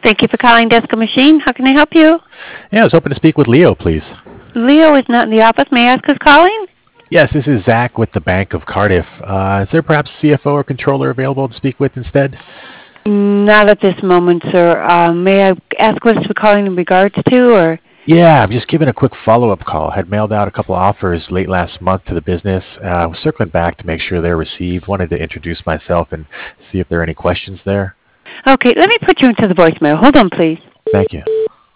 Thank you for calling Desco Machine. How can I help you? Yeah, I was hoping to speak with Leo, please. Leo is not in the office. May I ask who's calling? Yes, this is Zach with the Bank of Cardiff. Is there perhaps CFO or controller available to speak with instead? Not at this moment, sir. May I ask what it's calling in regards to, or? Yeah, I'm just giving a quick follow-up call. Had mailed out a couple offers late last month to the business. I was circling back to make sure they're received. Wanted to introduce myself and see if there are any questions there. Okay, let me put you into the voicemail. Hold on, please. Thank you.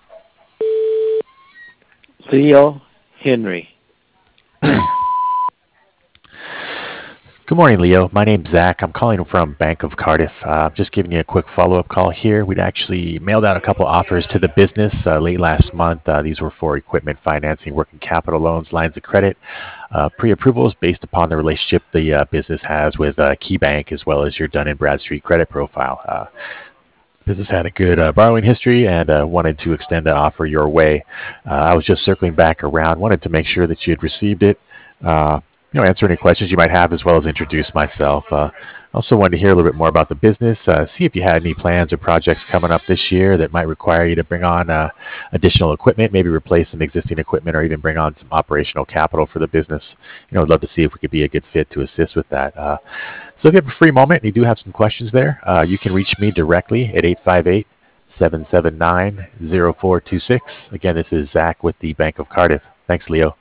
Leo Henry. Good morning, Leo. My name's Zach. I'm calling from Bank of Cardiff. Just giving you a quick follow-up call here. We'd actually mailed out a couple offers to the business late last month. These were for equipment financing, working capital loans, lines of credit, pre-approvals based upon the relationship the business has with KeyBank, as well as your Dun & Bradstreet credit profile. Business had a good borrowing history and wanted to extend that offer your way. I was just circling back around, wanted to make sure that you had received it. Answer any questions you might have, as well as introduce myself. Also wanted to hear a little bit more about the business, see if you had any plans or projects coming up this year that might require you to bring on additional equipment, maybe replace some existing equipment, or even bring on some operational capital for the business. I'd love to see if we could be a good fit to assist with that. So if you have a free moment and you do have some questions there, you can reach me directly at 858-779-0426. Again, this is Zach with the Bank of Cardiff. Thanks, Leo.